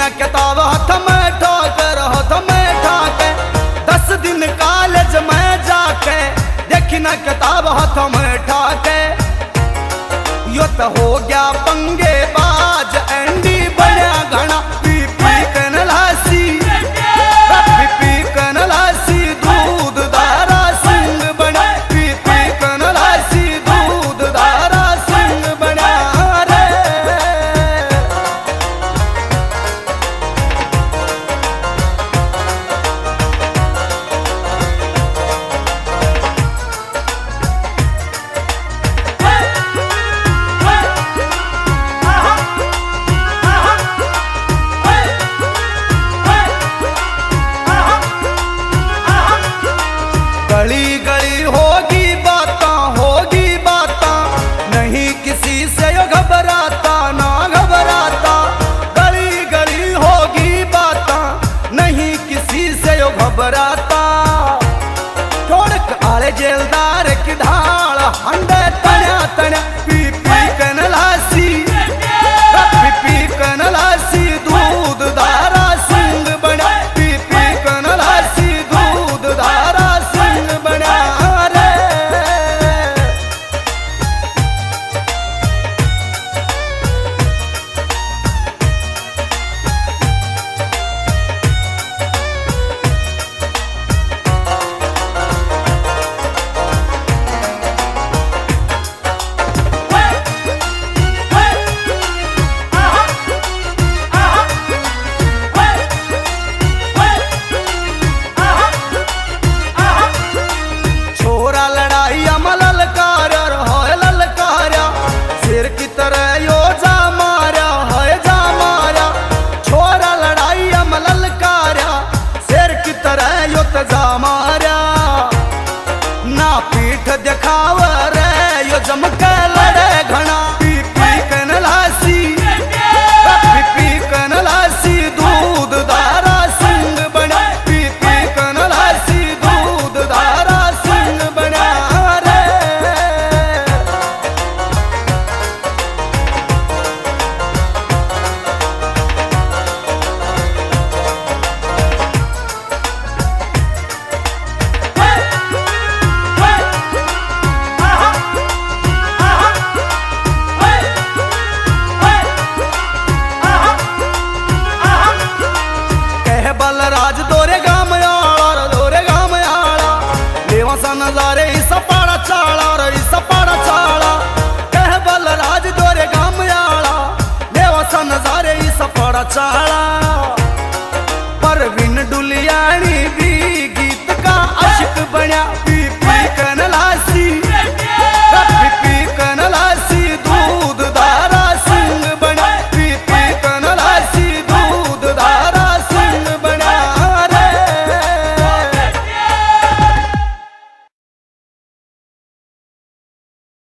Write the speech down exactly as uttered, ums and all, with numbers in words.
ना किताब हाथ में ठाकर हाथ में ठाके दस दिन कॉलेज में जाके देखी ना किताब हाथ में ठाके यो तो हो गया पंगे बाज एंडी बड़ा घना पी पी कन लासी पी पी कन लासी दूध दारा सिंह बना पी पी कन लासी दूध दारा सिंह बना रे। गली गली होगी बातां होगी बातां नहीं किसी से यो घबराता ना घबराता गली गली होगी बातां नहीं किसी से यो घबराता छोड़क आले जेलदार की ढाल हंडे तण्या तण्या पी पी कन लासी पी पी कन लासी दूध दारा सिंह बना पी पी कन लासी दूध दारा सिंह बना रे। छोरा लड़ाई अमल ललकार है ललकारा शेर की तरह यो जा मारा है जा मारा छोरा लड़ाई अमल ललकारा शेर की तरह यो तो जा मारा ना पीठ दिखाव रे यो जमके लड़े घना पी पी कन लासी पी पी कन लासी दूध दारा सिंह बना पी पी कन लासी दूध दारा सिंह बना रे। कह बलराज दोरे गाम आला दोरे गाम आला लेवा सा नजारे इस पाड़ा चाला रे इस पाड़ा चाला कह बलराज दोरे गाम आला लेवा सा नजारे इस पाड़ा चाला।